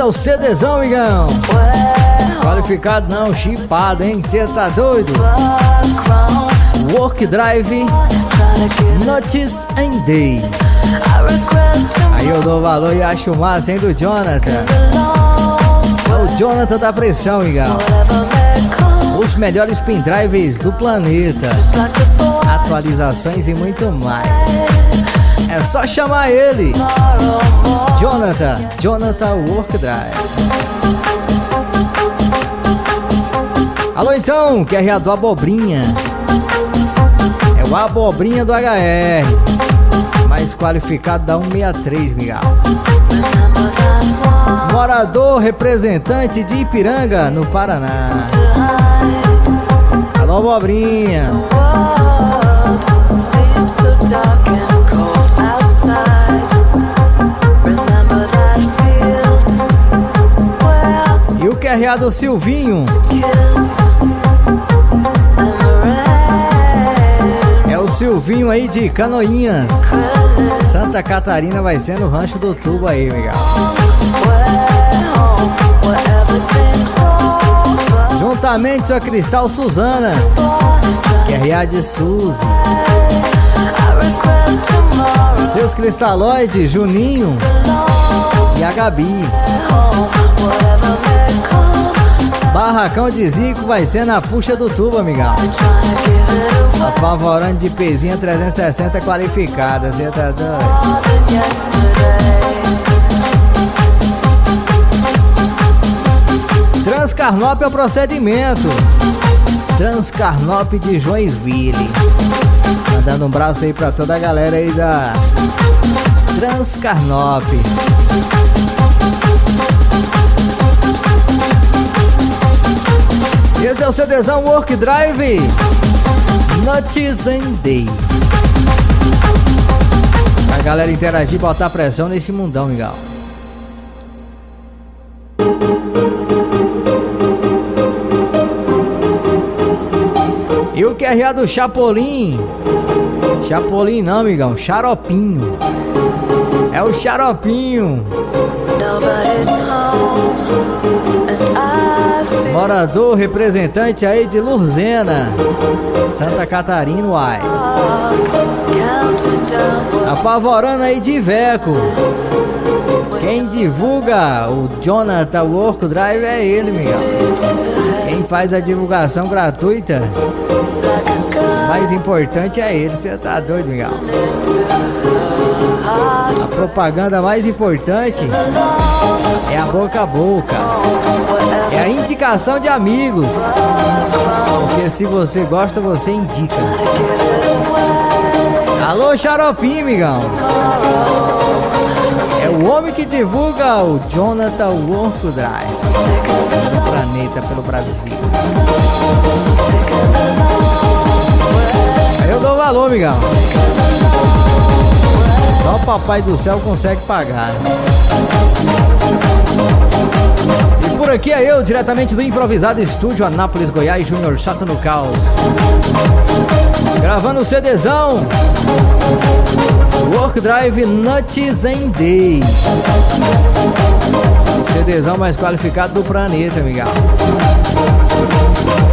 é o CDzão, amigão. Qualificado não, chipado, hein? Cê tá doido? Work Drive, Notice and Day. Aí eu dou valor e acho massa, hein, do Jonathan. É o Jonathan da pressão, amigão. Os melhores pendrives do planeta, atualizações e muito mais. É só chamar ele, Jonathan Work Drive. Alô então, QRA do Abobrinha. É o Abobrinha do HR, mais qualificado da 163, Miguel. Morador representante de Ipiranga, no Paraná. Alô, Abobrinha. E o QRA do Silvinho. É o Silvinho aí de Canoinhas, Santa Catarina, vai ser no Rancho do Tubo aí, legal. Juntamente com a Cristal Suzana, QRA de Suzy. Seus cristaloides, Juninho e a Gabi. Barracão de Zico vai ser na puxa do tubo, amigão. Apavorando de pezinha 360 qualificada, você tá doido? Transcarnop é o procedimento. Transcarnop de Joinville. Mandando um braço aí pra toda a galera aí da Transcarnop. Esse é o CDzão Work Drive, Notice and Day. A galera interagir e botar pressão nesse mundão, legal. E o QRA do Chapolin. Chapolin não, amigão, Xaropinho. É o Xaropinho. Morador representante aí de Lurzena, Santa Catarina, uai. Apavorando aí de Iveco. Quem divulga o Jonathan Work Drive é ele, Miguel. Quem faz a divulgação gratuita, mais importante é ele, você tá doido, Miguel. A propaganda mais importante é a boca a boca. É a indicação de amigos. Porque se você gosta, você indica. Alô, Xaropinho, migão. É o homem que divulga o Jonathan Work Drive no planeta, pelo Brasil. Aí eu dou valor, migão. Só o papai do céu consegue pagar. E por aqui é eu, diretamente do improvisado estúdio Anápolis, Goiás, Júnior Chato no Caos. Gravando o CDzão Work Drive Notice and Day. O CDzão mais qualificado do planeta, amigão.